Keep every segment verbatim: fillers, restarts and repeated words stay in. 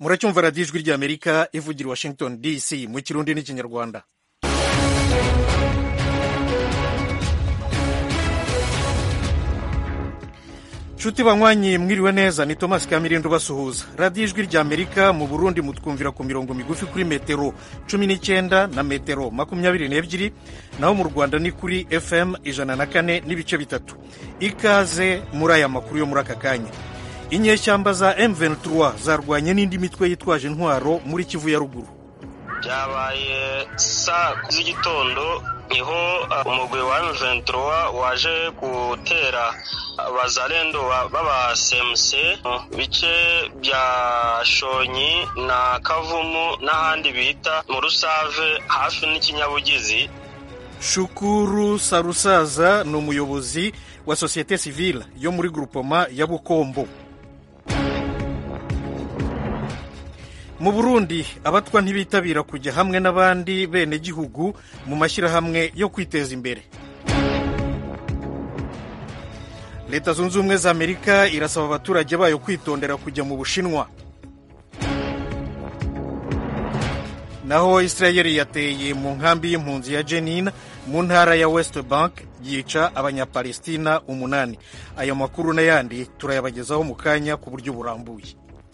muracyumva radiyo ijwi ry'amerika ivugira i washington dc mu kirundi n'ikinyarwanda. nshuti banywanyi mwiriwe neza, ni Thomas Kamirindo basuhuza. radiyo ijwi ry'amerika mu Burundi mutwumvira ku mirongo migufi kuri metero cumi n'icyenda na metero makumyabiri n'ebyiri, naho mu Rwanda ni kuri F M ijana na kane n'ibice bitatu. Ikaze muri aya makuru yo muri aka kanya. Inyeshyamba za M vingt-trois zarwanye n'indi mitwe yitwaje intwaro muri Kivu ya ruguru. Byabaye saa z'igitondo niho umugwi wa M vingt-trois waje gutera abazalendo baba C M C bice bya Shonyi na Kavumu n'ahandi bita mu Rusave hafi n'ikinyabugizi. Shukuru Sarusaza ni umuyobozi wa Societe Civile yo muri groupement ya Bukombo. Mu Burundi abatwa ntibitabira kujya hamwe n'abandi bene gihugu mu mashyirahamwe yo kwiteza imbere. Leta Zunze Ubumwe za Amerika irasaba abaturage bayo kwitondera kujya mu Bushinwa. Naho Israel yateye mu nkambi y'impunzi ya Jenin mu ntara ya West Bank yica abanyapalestina umunani. Ayo makuru n'ayandi turayabagezaho mu kanya ku buryo burambuye.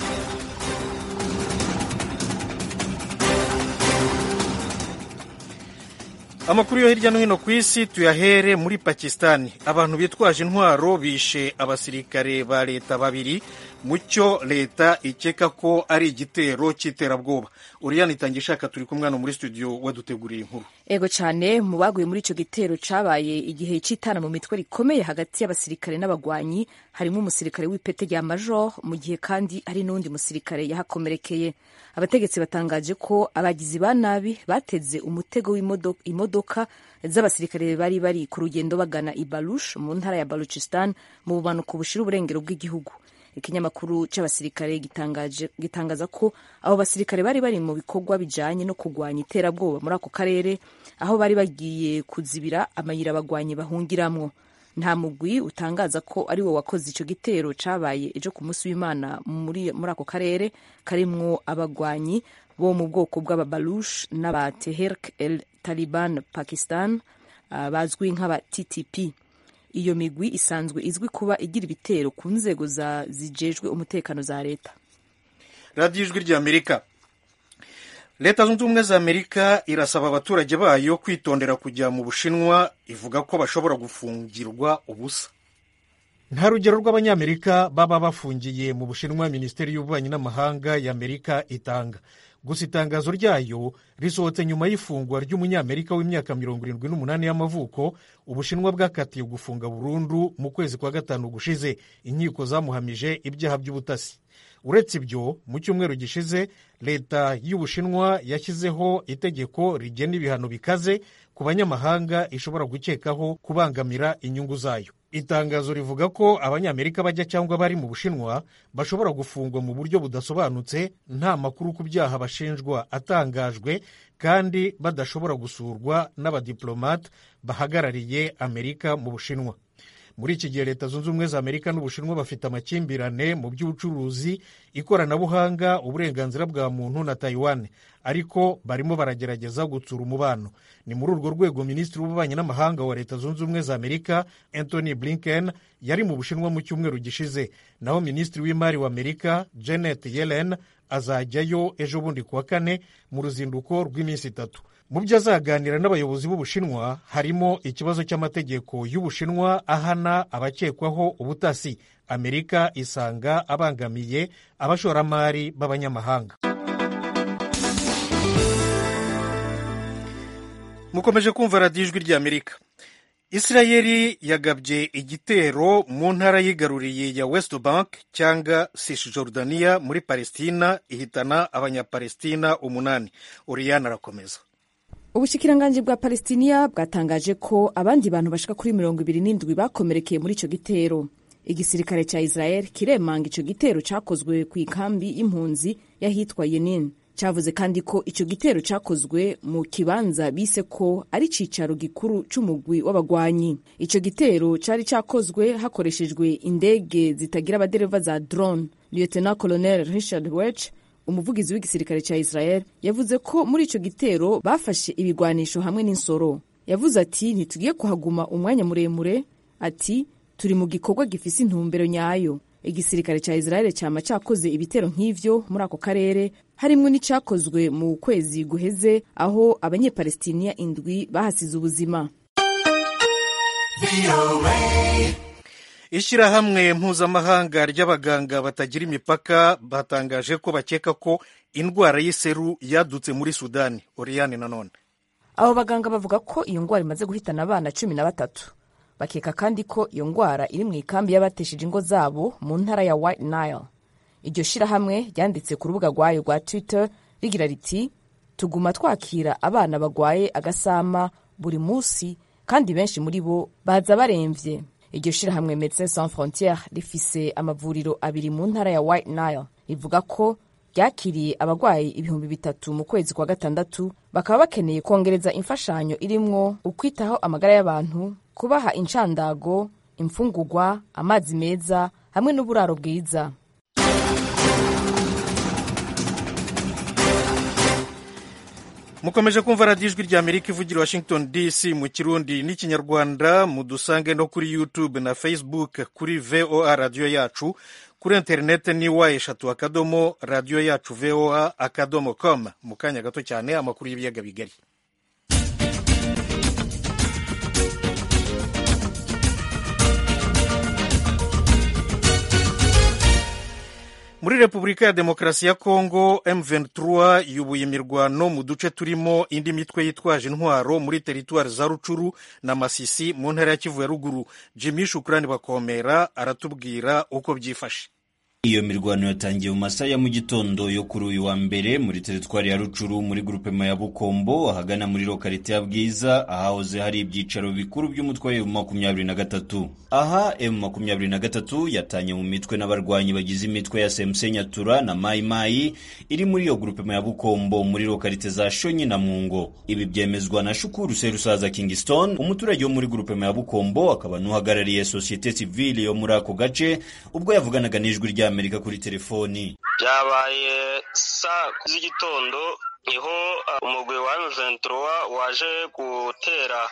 Amakuru yo hirya no hino ku isi tuyahere muri Pakistani. Abantu bitwaje intwaro bishe abasirikare ba leta babiri mu cyo leta ikeka ko ari igitero cy'iterabwoba. Uriyani Tangishaka turi kumwe hano muri studio waduteguriye inkuru. Ego cyane mu baguye muri ico gitero cabaye igihe cy'itana mu mitwe rikomeye hagati y'abasirikare n'abagwanyi, harimo umusirikare w'ipete rya major, mu gihe kandi ari n'undi musirikare yahakomerekeye. Abategetsi batangaje ko abagizi ba nabi bateze umutego w'imodoka z'abasirikare bari bari ku rugendo bagana i Baluch mu ntara ya Baluchistan mu bumanuko bushira uburengero bw'igihugu. Ikinyamakuru c'abasirikare gitangaje gitangaza ko abo basirikare bari bari mu bikorwa bijanye no kugwanya iterabwoba muri ako karere, aho bari bagiye kuzibira amayira abagwanyi bahungiramwo. Nta mugwi utangaza ko ari wo wakoze ico gitero cabaye ejo ku munsi w'Imana muri muri ako karere karimwo abagwanyi bo mu bwoko bw'ababalush n'aba Tehrik el Taliban Pakistan, uh, bazwi nk'aba T T P. Iyo migwi isanzwe izwi kuba igira ibitero ku nzego za zijejwe umutekano za leta. Radio Ijwi ry'Amerika. Leta Zunze Ubumwe za Amerika irasaba abaturage bayo kwitondera kujya mu Bushinwa, ivuga ko bashobora gufungirwa ubusa. Nta rugero rw'abanyamerika baba bafungiye mu Bushinwa Minisiteri y'Ububanyi n'Amahanga y'Amerika itanga. Gusa itangazo ryayo risohotse nyuma y'ifungwa ry'umunyamerika w'imyaka mirongo irindwi n'umunani y'amavuko Ubushinwa bwakatiye gufunga burundu mu kwezi kwa gatanu gushize. Inkiko zamuhamije ibyaha by'ubutasi. Uretse ibyo, mu cyumweru gishize leta y'Ubushinwa yashyizeho itegeko rigena ibihano bikaze ku banyamahanga ishobora gukekaho kubangamira inyungu zayo. Itangazo rivuga ko abanyamerika bajya cyangwa bari mu Bushinwa bashobora gufungwa mu buryo budasobanutse, nta makuru ku byaha bashinjwa atangajwe, kandi badashobora gusurwa n'abadiplomate bahagarariye Amerika mu Bushinwa. Muri iki gihe Leta Zunze Ubumwe za Amerika n'Ubushinwa bafite amakimbirane mu by'ubucuruzi, ikoranabuhanga, uburenganzira bwa muntu na Taiwan, ariko barimo baragerageza gutsura umubano. Ni muri urwo rwego Minisitiri w'Ububanyi n'Amahanga wa Leta Zunze Ubumwe za Amerika Anthony Blinken yari mu Bushinwa mu cyumweru gishize, naho Minisitiri w'Imari wa Amerika Janet Yellen azajyayo ejo bundi kuwa kane mu ruzinduko rw'iminsi itatu. Mu byo azaganira n'abayobozi b'Ubushinwa harimo ikibazo cy'amategeko y'Ubushinwa ahana abakekwaho ubutasi. Amerika isanga abangamiye abashoramari b'abanyamahanga. Mukomeje kumva radiyo Ijwi ry'Amerika. Israeli yagabye igitero mu ntara yigaruriye ya West Bank cyangwa Cisjordania muri Palestina, ihitana abanyapalestina umunani. Oriana arakomeza. Ubushikiranganji bwa Palestina bwatangaje ko abandi bantu bashika kuri mirongo ibiri n'indwi bakomerekeye muri ico gitero. Igisirikare ca Israel kiremanga ico gitero cakozwe ku ikambi y'impunzi yahitwa Yenin. Cavuze kandi ko ico gitero cakozwe mu kibanza bise ko ari cicaro gikuru c'umugwi w'abagwanyi. Ico gitero cari cakozwe hakoreshejwe indege zitagira abadereva za drone. Lieutenant Colonel Richard Welch, umuvugizi w'igisirikare ca Israel yavuze ko muri ico gitero bafashe ibigwanisho hamwe n'insoro. Yavuze ati ntitugiye kuhaguma umwanya muremure, ati turi mu gikorwa gifise intumbero nyayo. Igisirikare ca Israel cyama cakoze ibitero nk'ivyo muri ako karere, harimwo n'icakozwe mu kwezi guheze aho abanyepalestiniya indwi bahasize ubuzima. Ishirahamwe mpuzamahanga ry'abaganga batagira imipaka batangaje ko bakeka ko indwara y'iseru yadutse muri Sudani. Oriane nanone, abo baganga bavuga ko iyo ndwara imaze guhitana abana cumi na batatu. Bakeka kandi ko iyo ndwara iri mu ikambi y'abatesheje ingo zabo mu ntara ya White Nile. Iryo shirahamwe ryanditse ku rubuga rwayo rwa Twitter rigira riti tuguma twakira abana bagwaye agasama buri munsi kandi benshi muri bo baza baremvye. Iryo shirahamwe Médecins Sans Frontières rifise amavuriro abiri mu ntara ya White Nile. Rivuga ko ryakiriye abagwayi ibihumbi bitatu mu kwezi kwa gatandatu, bakaba bakeneye kongereza imfashanyo irimwo ukwitaho amagara y'abantu, kubaha incandago, imfungurwa, amazi meza hamwe n'uburaro bwiza. Mukomeje kumva radiyo ijwi ry'Amerika ivugira Washington D C mu Kirundi n'Ikinyarwanda. Mudusange no kuri YouTube na Facebook kuri V O A radiyo yacu, kuri internet ni wa eshatu akadomo radiyo yacu V O A akadomo com. Mu kanya gato cyane amakuru y'ibiyaga bigari. Muri Repubulika ya Demokarasi ya Kongo, M vingt-trois yubuye imirwano mu duce turimo indi mitwe yitwaje intwaro muri teritwari za Rucuru na Masisi mu ntara ya Kivu ya Ruguru. Jimmy Shukrani Bakomera aratubwira uko byifashe. Iyo mirwano yatangiye mu masaha ya mu gitondo yo kuri uyu wa mbere muri teritwari ya Rucuru muri groupement ya Bukombo ahagana muri lokalite ya Bwiza ahahoze hari ibyicaro bikuru by'umutwe wa makumyabiri na gatatu. Aha M makumyabiri na gatatu yatanye mu mitwe n'abarwanyi bagize imitwe ya S M C Nyatura na Mai Mai iri muri iyo groupement ya Bukombo muri lokalite za Shonyi na Mungo. Ibi byemezwa na Shukuru Serusaza Kingston, umuturage wo muri groupement ya Bukombo akaba nuhagarariye societe civile yo muri ako gace, ubwo yavuganaga n'ijwi rya Amerika kuri telefoni. Byabaye saa z'igitondo niho uh, umugwi wa M vingt-trois waje gutera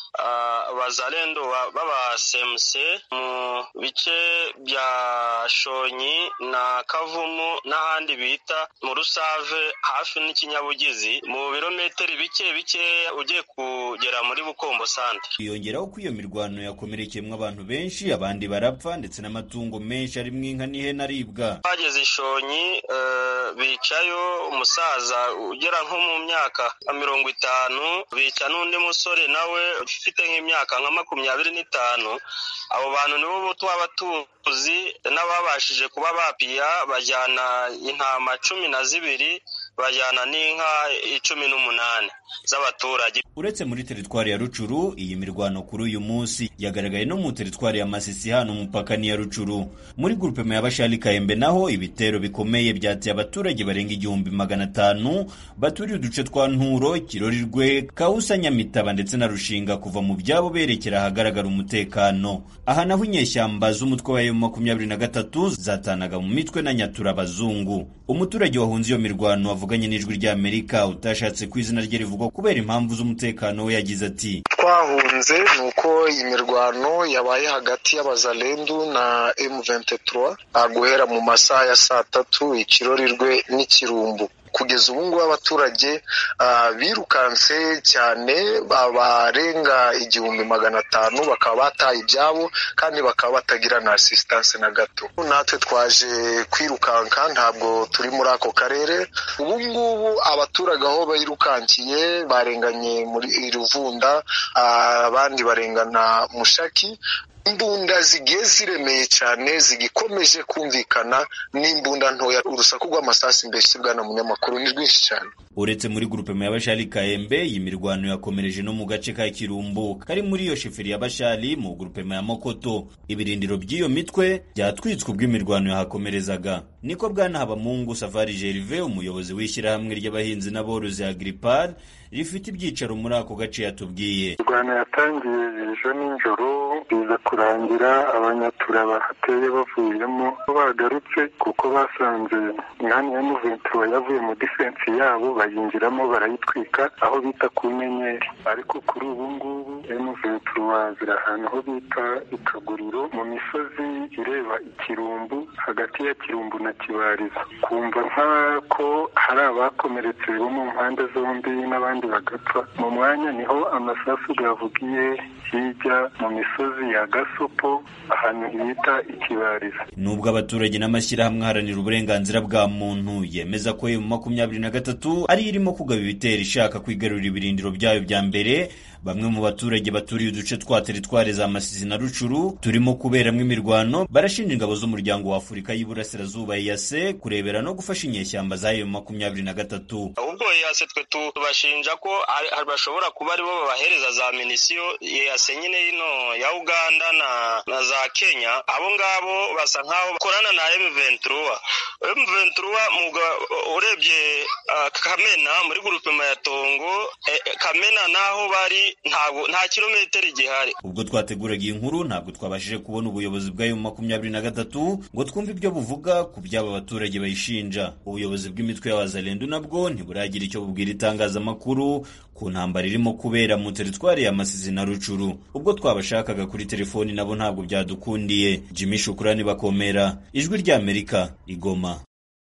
abazalendo uh, baba S M C mu bice bya Shonyi na Kavumu n'ahandi bita mu Rusave hafi n'ikinyabugizi mu birometero bike bike ugiye kugera muri Bukombo Centre. Yongeraho ko iyo mirwano yakomerekeyemo abantu benshi, abandi barapfa ndetse n'amatungo menshi ari mw'inka n'ihene aribwa. Bageze Shonyi uh, bicayo umusaza ugera nko mu myaka mirongo itanu, bica n'undi musore nawe ufite nk'imyaka nka makumyabiri n'itanu. Abo bantu nibo twaba tuzi n'ababashije kuba bapiya, bajyana intama cumi na zibiri, bajyana n'inka icumi n'umunani z'abaturage. Uretse muri teritwari ya Rucuru, iyi mirwano kuri uyu munsi yagaragaye no mu teritwari ya Masisi hano umupaka ni ya Rucuru. Muri groupement y'Abashali Kayembe naho ibitero bikomeye byateye abaturage barenga igihumbi magana atanu baturiye uduce twa Nturo, Kirorirwe, Kausa, Nyamitaba ndetse na Rushinga kuva mu byabo berekera ahagaragara umutekano. Aha naho inyeshyamba z'umutwe wa makumyabiri na gatatu zatanaga mu mitwe na Nyatura abazungu. Umuturage wahunze iyo mirwano avuganye n'ijwi rya Amerika utashatse ku izina rye rivugwa kubera impamvu z'umutekano we yagize ati twahunze nuko imirwano yabaye hagati y'abazalendu na M vingt-trois guhera mu masaha ya saa tatu Ikirorirwe n'Ikirumbu. Kugeza ubu ngubu abaturage uh, birukanse cyane, babarenga igihumbi magana atanu bakaba bataye ibyabo kandi bakaba batagira na assistance na gato. Natwe twaje kwirukanka, ntabwo turi muri ako karere. Ubu ngubu abaturage aho birukankiye barenganye muri Ruvunda, uh, abandi barengana Mushaki. Imbunda zigiye ziremeye cyane zigikomeje kumvikana n'imbunda ntoya. Urusaku rw'amasasi mbese bwana munyamakuru ni rwinshi cyane. uretse muri grupema y'abashali Kaembe imirwano yakomereje no mu gace ka Kirumbu kari muri iyo sheferi y'abashali mu grupema ya Mokoto. Ibirindiro by'iyo mitwe byatwitswe ubw'imirwano yahakomerezaga. Niko bwana Habamungu Safari Gervais umuyobozi w'ishyirahamwe ry'abahinzi n'aborozi Agripal rifite ibyicaro muri ako gace yatubwiye. Rwanda yatangiye ejo n'ijoro biza kurangira abanyatura bahateye bavuyemo bagarutse kuko basanze mwanya ya Muventuro yavuye mu defense yabo bayinjiramo barayitwika aho bita ku nyenyeri, ariko kuri ubu ngubu Muventuro wazira ahantu ho bita Ikaguriro mu misozi ireba Ikirumbu hagati ya Kirumbu na Kibarizo. Kumva nk'ako hari abakomeretse bo mu mpande zombi n'abandi bagapfa. Mu mwanya niho amasasu gavugiye hirya mu misozi ya Gasopo ahantu hita Ikibarizo. Nubwo abaturage n'amashyirahamwe aharanira uburenganzira bwa muntu yemeza ko mu makumyabiri na gatatu ari irimo kugaba ibitero ishaka kwigarurira ibirindiro byayo bya mbere, bamwe mu baturage baturiye uduce twa teritwari za Masisi na Rucuru turimo kuberamo imirwano barashinja ingabo z'umuryango wa Afurika y'Iburasirazuba E A C kurebera no gufasha inyeshyamba zayo mu makumyabiri na gatatu. Ubwo E A C twe tubashinja ko bashobora kuba aribo babahereza za minisiyo E A C nyine ino ya Uganda na, na za Kenya. Abo ngabo basa nkaho bakorana na M vingt-trois. M vingt-trois muga urebye uh, Kamena muri grupema ya Tongo eh, Kamena naho bari ntabwo nta kilometero gihari. Ubwo twateguraga iyi nkuru ntabwo twabashije kubona ubuyobozi bwayo mu makumyabiri na gatatu ngo twumve ibyo buvuga ku by'aba baturage bayishinja. Ubuyobozi bw'imitwe ya Wazalendo nabwo ntiburagira icyo bubwira itangazamakuru ku ntambara irimo kubera mu teritwari ya Masisi na Rucuru. Ubwo twabashakaga kuri telefoni nabo ntabwo byadukundiye. Jimmy Shukrani Bakomera, Ijwi ry'Amerika, Igoma.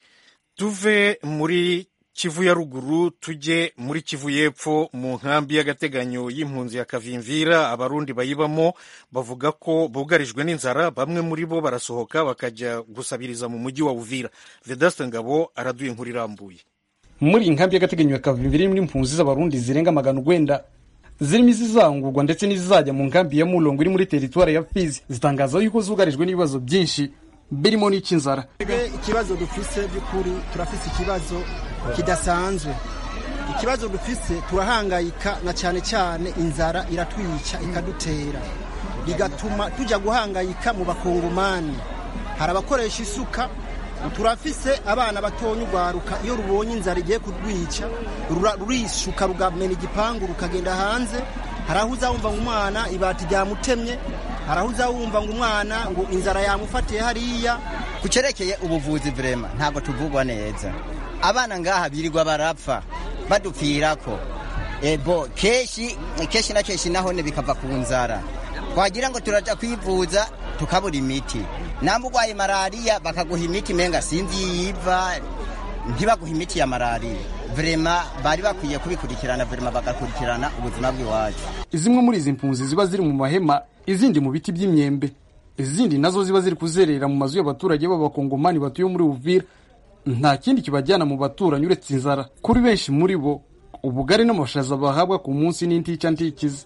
Tuve muri Kivu ya ruguru tujye muri Kivu y'epfo mu nkambi y'agateganyo y'impunzi ya Kavimvira. Abarundi bayibamo bavuga ko bugarijwe n'inzara, bamwe muri bo barasohoka bakajya gusabiriza mu mujyi wa Uvira. Vedaste Ngabo araduye inkuru irambuye. Muri inkambi y'agateganyo ya Kavimvira irimo impunzi z'abarundi zirenga magana urwenda zirimo izizangurwa ndetse n'izizajya mu nkambi ya Mulongo iri muri teritwari ya Fizi, zitangaza yuko zugarijwe n'ibibazo byinshi birimo n'icy'inzara. Ikibazo dufise by'ukuri turafise ikibazo kidasanzwe. Ikibazo dufise turahangayika na cyane cyane inzara iratwica ikadutera, bigatuma tujya guhangayika mu bakongomani. Hari abakoresha isuka, turafise abana batonya ugwaruka iyo rubonye inzara igiye kudwica rurishuka rugamena igipangu rukagenda hanze. Hari aho uzawumva ngo umwana ibati ryamutemye, hari aho uzawumva ngo umwana ngo inzara yamufatiye hariya. Kucerekeye ubuvuzi vrema ntabwo tuvugwa neza, abana ngaha birirwa barapfa badupfirako. Ebo keshi keshi na keshi naho ne bikava ku nzara, twagira ngo turaja kwivuza tukabura imiti. Nambu gwaye malaria bakaguha imiti menga sinzi yiva, ntibaguha imiti ya malaria. Vrema bari bakwiye kubikurikirana, vrema bagakurikirana ubuzima bw'iwacu. Zimwe muri izi mpunzi ziba ziri mu mahema, izindi mu biti by'imyembe, izindi nazo ziba ziri kuzerera mu mazu y'abaturage b'abakongomani batuye muri Uvira. Nta kindi kibajyana mu baturanyi uretse inzara. Kuri benshi muri bo ubugari n'amashaza bahabwa ku munsi n'intica ntikize.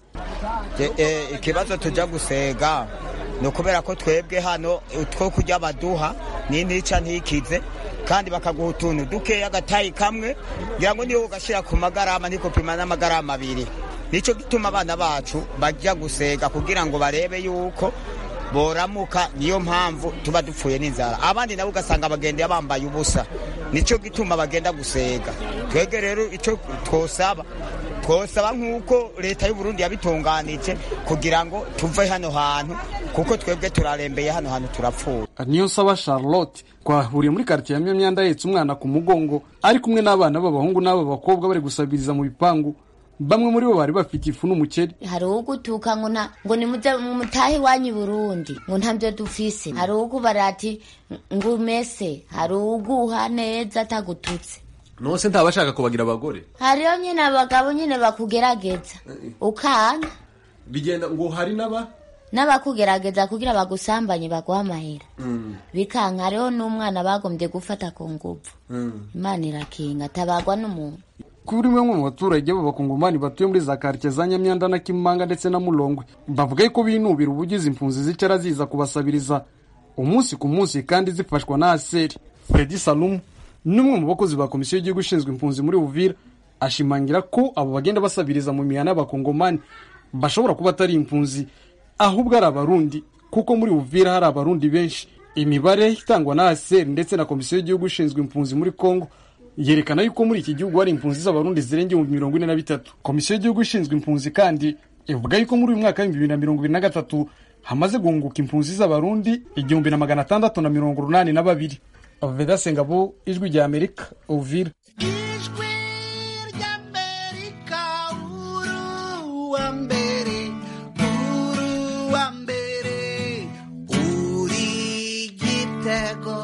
Ikibazo tujya gusega no kubera ko twebwe hano two kujya baduha n'intica ntikize, kandi bakaguha utuntu dukeya agatayi kamwe ngira ngo niyo ugashira ku magarama niko pima n'amagarama abiri. Nico gituma abana bacu bajya gusega kugira ngo barebe yuko boramuka, niyo mpamvu tuba dupfuye n'inzara. Abandi nabo ugasanga bagenda bambaye ubusa, nico gituma bagenda gusega. Twege rero ico twosaba twosaba nk'uko leta y'u Burundi yabitunganije kugira ngo tuve hano hantu, kuko twebwe turarembeye hano hantu turapfuye. Niyo saba Charlotte kwahuriye muri quartier ya Myanda yetse umwana ku mugongo ari kumwe n'abana b'abahungu n'ab'abakobwa bari gusabiriza mu bipangu. Bamwe muri bo bari bafite ifu n'umuceri. Hari ugutuka ngo na ngo ni muze mu mutahi wanyu Burundi ngo ntabyo dufise. Hari ugu barati ngo mese, hari uguha neza atagututse. Nose ntabashaka kubagira abagore. Hariyo nyine abagabo nyine bakugerageza ukana bigenda ngo hari naba n'abakugerageza kugira bagusambanye baguha amahera. Mm. Bikanka rero n'umwana bagombye gufata ku nguvu. Mm. Imana irakinga tabagwa n'umuntu. Kuri bamwe mu baturage b'abakongomani batuye muri za quartier za Nyamyanda na Kimanga ndetse na Mulongwe bavuga ko binubira ubugizi impunzi zicara ziza kubasabiriza umunsi ku munsi kandi zifashwa na Aseri. Fredy Salum n'umwe mu bakozi ba komisiyo y'igihugu ishinzwe impunzi muri Uvira ashimangira ko abo bagenda basabiriza mu mihana y'abakongomani bashobora kuba atari impunzi ahubwo ari abarundi, kuko muri Uvira hari abarundi benshi. Imibare itangwa na A S R ndetse na komisiyo y'igihugu ishinzwe impunzi muri Kongo yerekana yuko muri iki gihugu hari impunzi z'abarundi zirenga mu mirongo ine na bitatu. Komisiyo y'igihugu ishinzwe impunzi kandi ivuga yuko muri uyu mwaka wa bibiri na mirongo ibiri na gatatu hamaze guhunguka impunzi z'abarundi igihumbi na magana atandatu na mirongo urunani na babiri. Aveda Sengabo, Ijwi rya Amerika, Uvira. Ijwi rya Amerika, uru wa mbere, uru wa mbere, uri Gitego.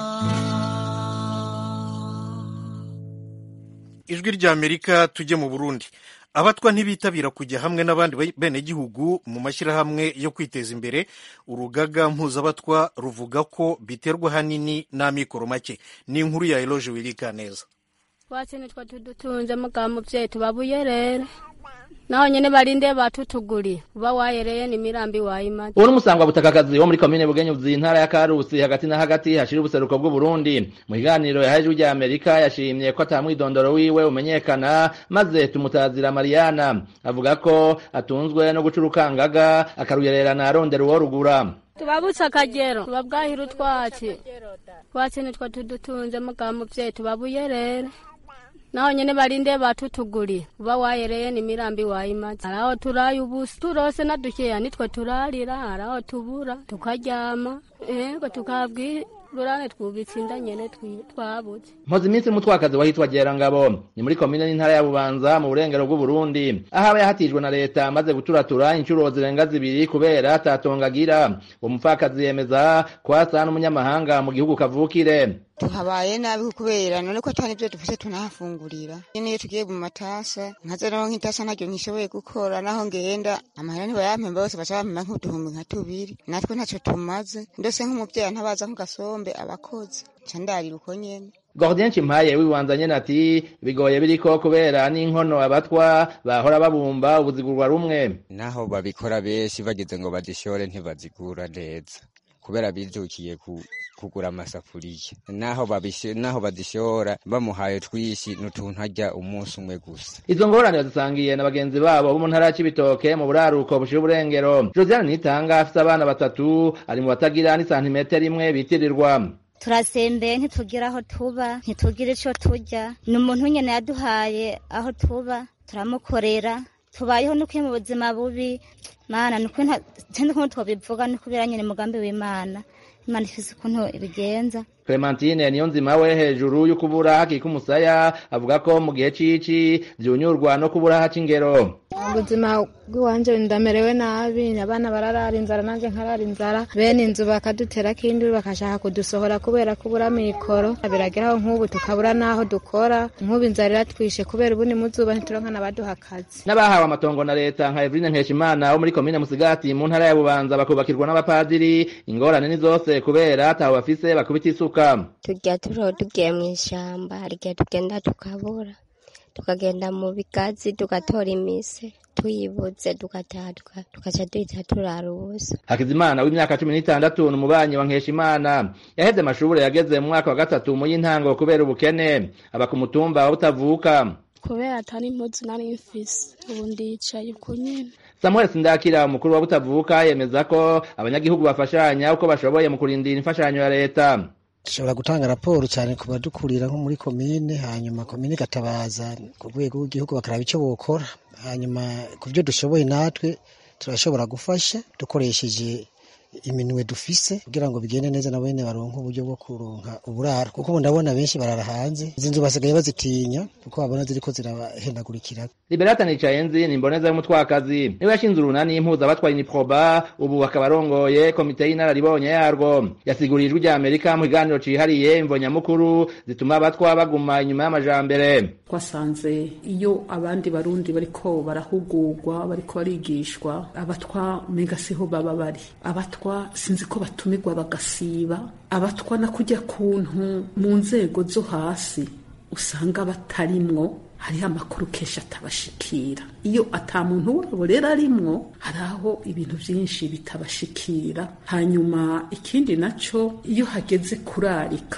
Ijwi rya Amerika, tujye mu Burundi. Abatwa ntibitabira kujya hamwe n'abandi bene gihugu mu mashyirahamwe yo kwiteza imbere. Urugaga mpuzabatwa ruvuga ko biterwa hanini n'amikoro make. Ni inkuru ya Eloge Wilikaneza. Twatse nitwa tudutunze muga muvyeyi tubabuye rero naho nyene barinde batutuguri uba wayereye ni mirambi wayimata. Uwo musangwa butakakazi wo muri commune Bugenyuzi intara ya Karusi hagati na hagati hashira ubuseruko bw'u Burundi. Mu higaniro ya Ijwi rya Amerika yashimye ko atamwidondoro wiwe umenyekana, maze tumutazira Mariana avuga ko atunzwe no gucurukangaga akaruyererana arondera uwo rugura. Tubabutsa akagero tubabwahira utwatsi twatsi nitwa tudutunze muga muvyeyi tubabuye rero naho nyene barinde batutuguri uba wayereye ni mirambi wayimata. Araho turaye ubusa turose nadukeya nitwe turarira, araho tubura tukaryama ego tukabwi burane twubitsinda nyene twabuze. Mpoze iminsi mutwakazi wahitwa Gerangabo ni muri komine n'intara ya Bubanza mu burengero bw'u Burundi, aho aba yahatijwe na leta maze guturatura inshuro zirenga zibiri kubera atatongagira. Uwo mupfakazi yemeza ko asa n'umunyamahanga mu gihugu kavukire. Tuhabaye nabi kubera none ko atari byo dufite tunahafungurira. Niyo tugiye mu matasa nkaza no nkitasa ntaryo ntishoboye gukora, naho ngenda amahera ntibayampemba bose baca bampemba nk'uduhumbi nka tubiri, natwe ntacyo tumaze ndose nk'umuvyeyi ntabaza nk'ugasombe abakozi candarira uko nyene. Gordien Chimpaye wibanza nyene ati bigoye biriko kubera n'inkono abatwa bahora babumba ubuzigurwa rumwe, naho babikora benshi bageze ngo badishore ntibazigura neza kubera bijukiye ku kugura amasafuriya, naho babishe naho badishora bamuhaye twishi n'utuntu ajya umunsi umwe gusa. Izo ngorane zisangiye na bagenzi babo bo mu ntara y'Ibitoke mu buraruko bushira uburengero. Josiane Nitanga afite abana batatu ari mu batagira ni santimetero imwe bitirirwa. Turasembeye ntitugira aho tuba, ntitugira ico turya, ni umuntu nyene yaduhaye aho tuba turamukorera, tubayeho nuko mu buzima bubi. Mana nuko nta tende ko twobivuga no kubera nyene mugambi w'Imana. Imana ifise ukuntu ibigenza. Clementine Niyonzima we hejuru y'ukubura haki kumusaya avuga ko mu gihe cici vyunyurwa no kubura haki ingero. Ubuzima bw'iwanje ndamerewe nabi, abana bararara inzara nanje nkarara inzara, bene inzu bakadutera kindi bakashaka kudusohora kubera kubura mikoro. Birageraho nk'ubu tukabura naho dukora, nk'ubu inzara iratwishe kubera ubu ni muzuba ntituronka nabaduha akazi. N'abahawe amatongo na leta nka Evrine Nkeshimana wo muri komine Musigati mu ntara ya Bubanza bakubakirwa n'abapadiri, ingorane ni zose kubera ataho bafise bakubita isuka. Tujya turo tugiye mu ishamba, harya tugenda tukabura, tukagenda mu bigazi tugatora imise tuyibuze tugataha tukaca duhita turara ubusa. Hakizimana w'imyaka cumi n'itandatu n'umubanyi wa Nkeshimana yaheze amashuri yageze mu mwaka wa gatatu mu y'intango kubera ubukene, aba ku mutumba wa Butavuka. Kubera atari impuzu nari mfise ubu ndicaye uko nyene. Samuel Sindakira umukuru wa Butavuka yemeza ko abanyagihugu bafashanya uko bashoboye mu kurindira imfashanyo ya leta. Dushobora gutanga raporo cyane ku badukurira nko muri komine, hanyuma komine gatabaza ku rwego rw'igihugu bakaraba icyo bokora, hanyuma ku byo dushoboye natwe turashobora gufasha dukoresheje iminwe dufise kugira ngo bigende neza na bene baronka uburyo bwo kuronka uburaro, kuko ubu ndabona benshi barara hanze, izi nzu basigaye bazitinya kuko babona ziriko zirabahendagurikira. Liberata Nicayenzi ni mboneza y'umutwakazi niwe yashinze urunani impuza abatwaye Niproba, ubu akaba arongoye komite y'inararibonye yarwo. Yasiguriye Ijwi rya Amerika mu kiganiro cihariye imvo nyamukuru zituma abatwa baguma inyuma y'amajambere. Twasanze iyo abandi barundi bariko barahugurwa bariko barigishwa, abatwa mega siho baba bari. Abatwa sinzi ko batumirwa bagasiba, abatwa na kujya kuntu mu nzego zo hasi usanga batarimwo, hariho amakuru kenshi atabashikira. Iyo ata muntu wabo rero arimwo, haraho ibintu byinshi bitabashikira. Hanyuma ikindi naco iyo hageze kurarika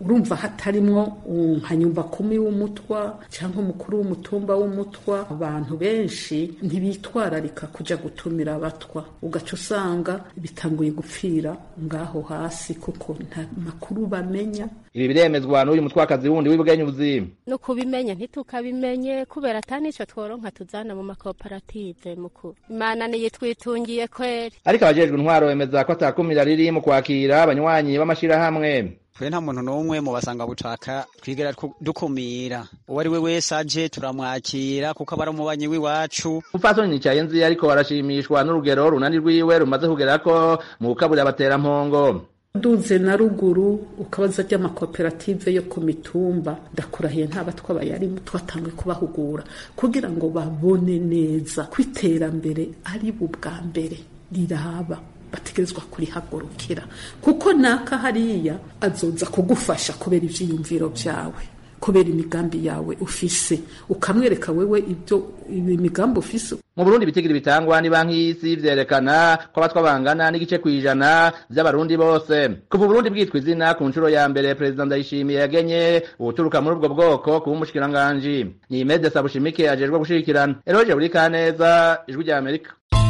urumva hatarimwo nka nyumba kumi w'umutwa cyangwa umukuru w'umutumba w'umutwa. Abantu benshi ntibitwararika kuja gutumira abatwa, ugaca usanga bitanguye gupfira ngaho hasi kuko nta makuru bamenya. Ibi biremezwa n'uyu mutwakazi wundi w'Ibugenyuzi. No kubimenya ntitukabimenye kubera atani ico tworonka tuzana mu makoperative muku. Imana niyo twitungiye kweri. Ariko abajejwe intwaro bemeza ko atakumira riri mu kwakira abanywanyi b'amashirahamwe. Twe nta muntu n'umwe mu basanga bucaka twigera dukumira. Uwo ari we wese aje turamwakira kuko abari umubanyi w'iwacu. Umupfasoni Cayenzi ariko barashimishwa n'urugero runani rwiwe rumaze kugera ko mu gukabura abatera mpongo. Duze na ruguru ukabaza ry'amakoperative yo ku mitumba, ndakurahiye nta batwa bayari twatangwe kubahugura kugira ngo babone neza kwiterambere ari bubwa mbere riraba, bategerezwa kurihagurukira kuko naka hariya azoza kugufasha kubera ivyiyumviro vyawe, kubera imigambi yawe ufise, ukamwereka wewe ibyo imigambi ufise. Mu Burundi bitigiri bitangwa ni banki y'isi vyerekana ko abatwa bangana n'igice kwijana by'abarundi bose. Kuva Burundi bwitwa izina ku nshuro ya mbere President Ndayishimiye yagenye uturuka muri ubwo bwoko ku mushikiranganje. Ni Mede Sabushimike ajejwe gushirikirana. Eroje buri kaneza ijwi rya Amerika.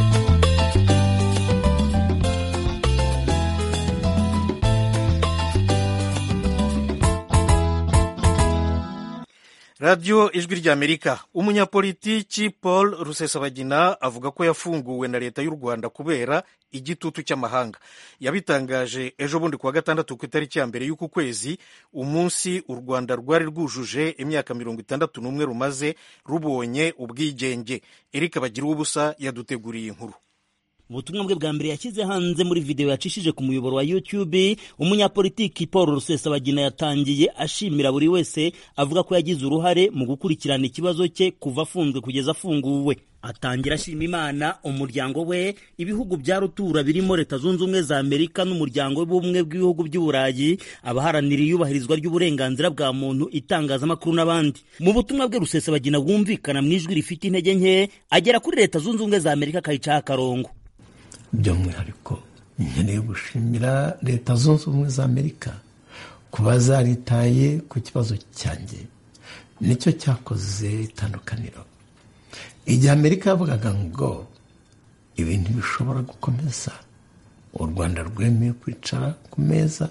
Radio Ijwi rya Amerika. Umunyapolitiki Paul Rusesabagina avuga ko yafunguwe na leta y'u Rwanda kubera igitutu cy'amahanga. Yabitangaje ejo bundi kuwa gatandatu ku itariki ya mbere y'uku kwezi, umunsi u Rwanda rwari rwujuje imyaka mirongo itandatu n'umwe rumaze rubonye ubwigenge. Eric Bagiruwubusa yaduteguriye inkuru. Ubutumwa bwe bwa mbere yashyize hanze muri video yacishije ku muyoboro wa YouTube, umunyapolitiki Paul Rusesabagina yatangiye ashimira buri wese, avuga ko yagize uruhare mu gukurikirana ikibazo cye kuva afunzwe kugeza afunguwe. Atangira ashima Imana, umuryango we, ibihugu bya rutura birimo Leta Zunze Ubumwe za Amerika n'umuryango w'ubumwe bw'ibihugu by'Uburayi, abaharanira iyubahirizwa ry'uburenganzira bwa muntu, itangazamakuru n'abandi. Mu butumwa bwe Rusesabagina bwumvikana mu ijwi rifite intege nke, agera kuri Leta Zunze Ubumwe za Amerika akayicaho akarongo. By'umwihariko nkeneye gushimira Leta Zunze Ubumwe za Amerika kuba zaritaye ku kibazo cyanjye, nicyo cyakoze itandukaniro. Igihe Amerika yavugaga ngo ibintu bishobora gukomeza, u Rwanda rwemeye kwicara ku meza,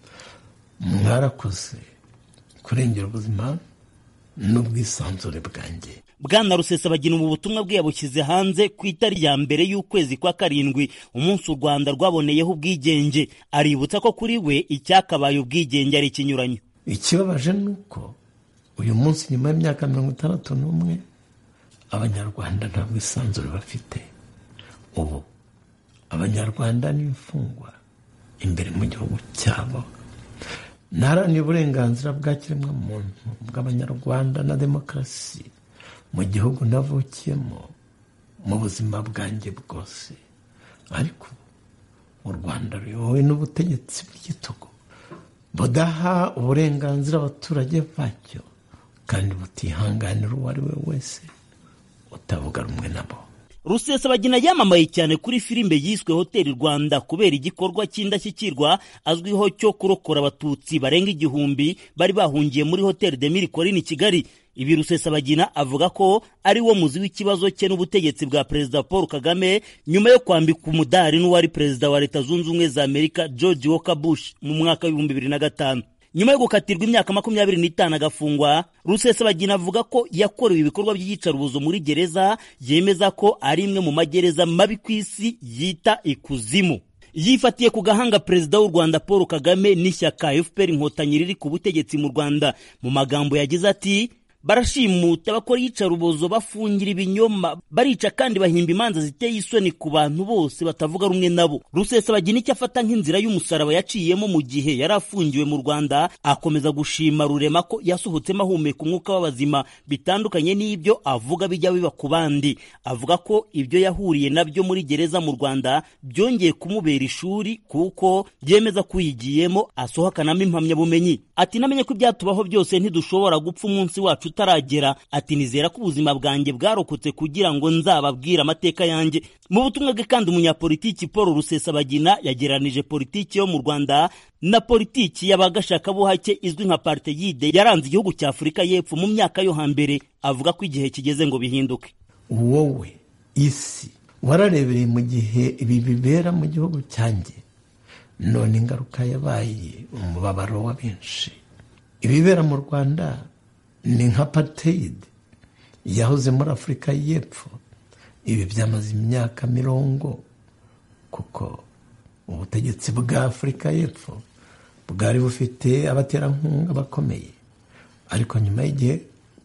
mwarakoze kurengera ubuzima n'ubwisanzure bwanjye. Bwana Rusesabagina mu butumwa bwe yabushyize hanze ku itari ya mbere y'ukwezi kwa karindwi, umunsi u Rwanda rwaboneyeho ubwigenge. Aributsa ko kuri we icyakabaye ubwigenge ari ikinyuranyo. Ikibabaje nuko uyu munsi nyuma y'imyaka mirongo itandatu n'umwe Abanyarwanda nta bwisanzure bafite. Ubu Abanyarwanda ni imfungwa imbere mu gihugu cyabo. Ntaharanira uburenganzira bwa kiremwamuntu bw'Abanyarwanda na demokarasi mu gihugu navukiyemo mu buzima bwanjye bwose. Ariko u Rwanda ruyobowe n'ubutegetsi bw'igitugu budaha uburenganzira abaturage bacyo kandi butihanganira uwo ari we wese utavuga rumwe nabo. Rusesabagina yamamaye cyane kuri filime yiswe Hotel Rwanda kubera igikorwa cy'indashyikirwa azwiho cyo kurokora abatutsi barenga igihumbi bari bahungiye muri Hotel de Mille Collines Kigali. Ibi Rusesabagina avuga ko ari wo muzi w'ikibazo cye n'ubutegetsi bwa Perezida Paul Kagame nyuma yo kwambika umudari n'uwari Perezida wa Leta Zunze Ubumwe za Amerika George Walker Bush mu mwaka w'ibihumbi bibiri na gatanu. Nyuma yo gukatirwa imyaka makumyabiri n'itanu agafungwa, Rusesabagina avuga ko yakorewe ibikorwa by'iyicarubozo muri gereza, yemeza ko ari imwe mu magereza mabi ku isi yita ikuzimu. Yifatiye ku gahanga Perezida w'u Rwanda Paul Kagame n'ishyaka F P R Inkotanyi riri ku butegetsi mu Rwanda. Mu magambo yagize ati: barashimuta, bakora iyicarubozo, bafungira ibinyoma, barica kandi bahimba imanza ziteye isoni ku bantu bose batavuga rumwe nabo. Rusesabagina icyo afata nk'inzira y'umusaraba yaciyemo mu gihe yari afungiwe mu Rwanda, akomeza gushima Rurema ko yasohotsemo ahumeka umwuka w'abazima, bitandukanye n'ibyo avuga bijya biba ku bandi. Avuga ko ibyo yahuriye nabyo muri gereza mu Rwanda byongeye kumubera ishuri kuko yemeza kuyigiyemo asohokanamo impamyabumenyi. Ati namenye ko ibyatubaho byose ntidushobora gupfa umunsi wacu tutaragera. Ati nizera ko ubuzima bwanjye bwarokotse kugira ngo nzababwire amateka yanjye. Mu butumwa bwe kandi umunyapolitiki Paul Rusesabagina yageranije politiki yo mu Rwanda na politiki y'abagashakabuhake izwi nka apartheid yaranze igihugu cya Afurika y'Epfo mu myaka yo hambere. Avuga ko igihe kigeze ngo bihinduke. Wowe isi wararebereye mu gihe ibi bibera mu gihugu cyanjye, none ingaruka yabaye umubabaro wa benshi. Ibibera mu Rwanda ni nka apartheid yahoze muri Afurika y'Epfo. Ibi byamaze imyaka mirongo, kuko ubutegetsi bwa Afurika y'Epfo bwari bufite abaterankunga bakomeye, ariko nyuma y'igihe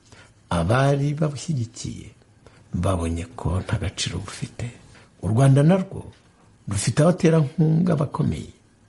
abari babushyigikiye babonye ko nta gaciro bufite. U Rwanda narwo rufite abaterankunga bakomeye,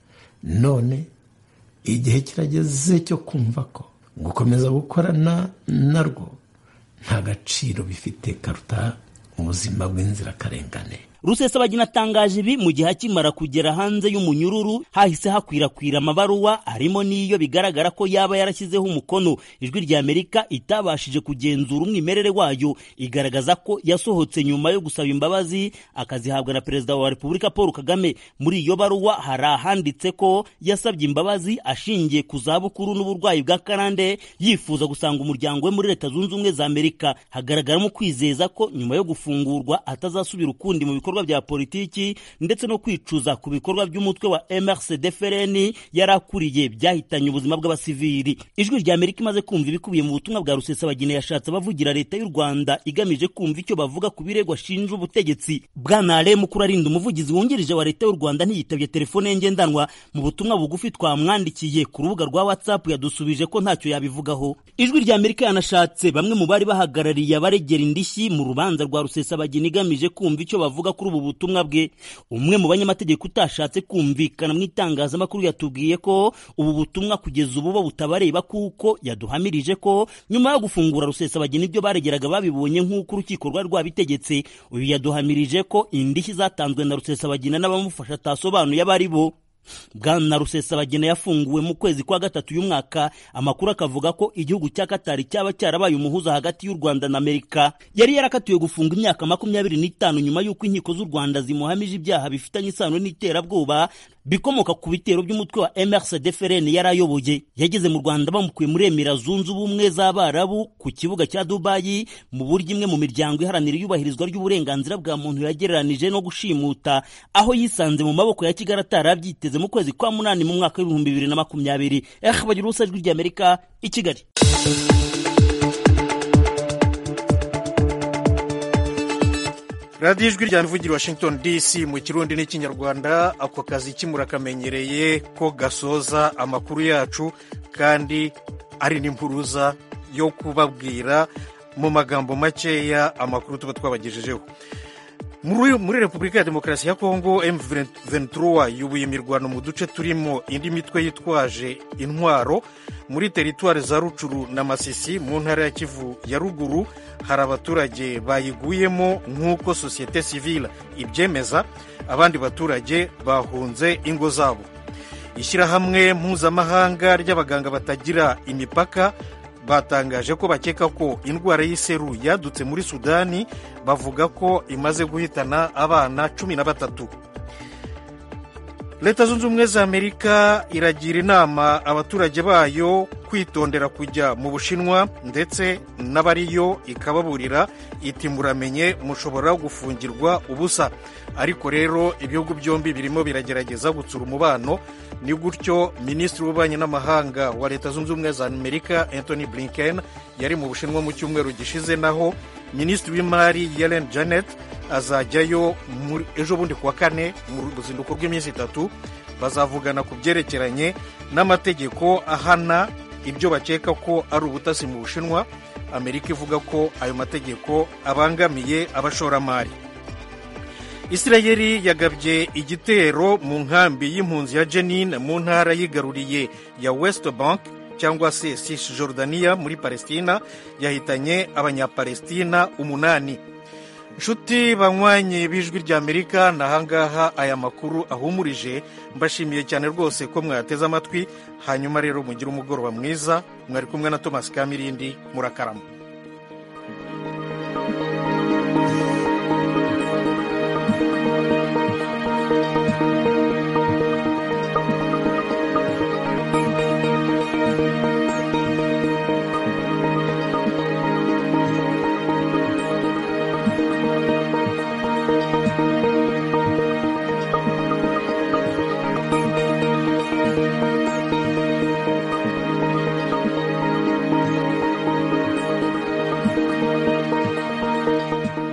none igihe kirageze cyo kumva ko gukomeza gukorana narwo nta gaciro bifite karuta ubuzima bw'inzirakarengane. Rusesabagina atangaje ibi mu gihe akimara kugera hanze y'umunyururu hahise hakwirakwira amabaruwa arimo n'iyo bigaragara ko yaba yarashyizeho umukono. Ijwi rya Amerika itabashije kugenzura umwimerere wayo, igaragaza ko yasohotse nyuma yo gusaba imbabazi akazihabwa na Perezida wa Repubulika Paul Kagame. Muri iyo baruwa hari ahanditse ko yasabye imbabazi ashingiye ku zabukuru n'uburwayi bwa karande, yifuza gusanga umuryango we muri Leta Zunze Ubumwe za Amerika. Hagaragaramo kwizeza ko nyuma yo gufungurwa atazasubira ukundi mu bikorwa bya politiki ndetse no kwicuza ku bikorwa by'umutwe wa M R C D F R N yarakuriye byahitanye ubuzima bw'abasivili. Ijwi rya Amerika imaze kumva ibikubiye mu butumwa bwa Rusesabagina yashatse abavugira Leta y'u Rwanda igamije kumva icyo bavuga ku birego ashinja ubutegetsi. Bwana Ale Mukurarinda, umuvugizi wungirije wa Leta y'u Rwanda, ntiyitabye telefone ye ngendanwa. Mu butumwa bugufi twamwandikiye ku rubuga rwa WhatsApp yadusubije ko ntacyo yabivugaho. Ijwi rya Amerika yanashatse bamwe mu bari bahagarariye abaregera indishyi mu rubanza rwa Rusesabagina igamije kumva icyo bavuga kuri ubu butumwa bwe. Umwe mu banyamategeko utashatse kumvikana mu itangazamakuru yatubwiye ko ubu butumwa kugeza ubu bo butabareba, kuko yaduhamirije ko nyuma yo gufungura Rusesabagina ibyo baregeraga babibonye nk'uko urukiko rwari rwabitegetse. Uyu yaduhamirije ko indishyi zatanzwe na Rusesabagina n'abamufasha atasobanuye abari bo. Bwana Rusesabagina yafunguwe mu kwezi kwa gatatu y'umwaka. Amakuru akavuga ko igihugu cya Katari cyaba cyarabaye umuhuza hagati y'u Rwanda na Amerika. Yari yarakatiwe gufunga imyaka makumyabiri n'itanu nyuma y'uko inkiko z'u Rwanda zimuhamije ibyaha bifitanye isano n'iterabwoba bikomoka ku bitero by'umutwe wa M R C D F R N yarayoboye. Yageze mu Rwanda bamukuye muri Emira Zunze Ubumwe z'Abarabu ku kibuga cya Dubai mu buryo imwe mu miryango iharanira iyubahirizwa ry'uburenganzira bwa muntu yagereranije no gushimuta, aho yisanze mu maboko ya Kigali atarabyiteze mu kwezi kwa munani mu mwaka w'ibihumbi bibiri na makumyabiri. Eh bagira urusa Ijwi rya Amerika i Kigali. Radio Ijwi rya Mvugira Washington D C mu Kirundi n'Ikinyarwanda. Ako kazi kimurakamenyereye ko gasoza amakuru yacu, kandi ari n'impuruza yo kubabwira mu magambo makeya amakuru tuba twabagejejeho. Muri, muri Repubulika ya Demokarasi ya Kongo, M ventura yubuye imirwano mu duce turimo indi mitwe yitwaje intwaro muri teritwari za Rucuru na Masisi mu ntara ya Kivu ya ruguru. Hari abaturage bayiguyemo nk'uko societe civile ibyemeza, abandi baturage bahunze ingo zabo. Ishyirahamwe mpuzamahanga ry'abaganga batagira imipaka batangaje ko bakeka ko indwara y'iseru yadutse muri Sudani, bavuga ko imaze guhitana abana cumi na batatu. Leta Zunze Ubumwe za Amerika iragira inama abaturage bayo kwitondera kujya mu Bushinwa, ndetse n'abariyo ikababurira iti muramenye mushobora gufungirwa ubusa. Ariko rero ibihugu byombi birimo biragerageza gutsura umubano. Ni gutyo Minisitiri w'Ububanyi n'Amahanga wa Leta Zunze Ubumwe za Amerika Anthony Blinken yari mu Bushinwa mu cyumweru gishize, naho Minisitiri w'Imari Yellen Janet azajyayo ejo bundi kuwa kane mu ruzinduko rw'iminsi itatu. Bazavugana ku byerekeranye n'amategeko ahana ibyo bakeka ko ari ubutasi mu Bushinwa. Amerika ivuga ko ayo mategeko abangamiye abashoramari. Isirayeli yagabye igitero mu nkambi y'impunzi ya Jenin mu ntara yigaruriye ya West Bank cyangwa se Cisjordania muri Palestina, yahitanye abanyapalestina umunani. nshuti banywanyi b'ijwi ry'Amerika nahangaha aya makuru ahumurije, mbashimiye cyane rwose ko mwateze amatwi. Hanyuma rero mugire umugoroba mwiza. Mwari kumwe na Thomas Kamirindi, murakarama.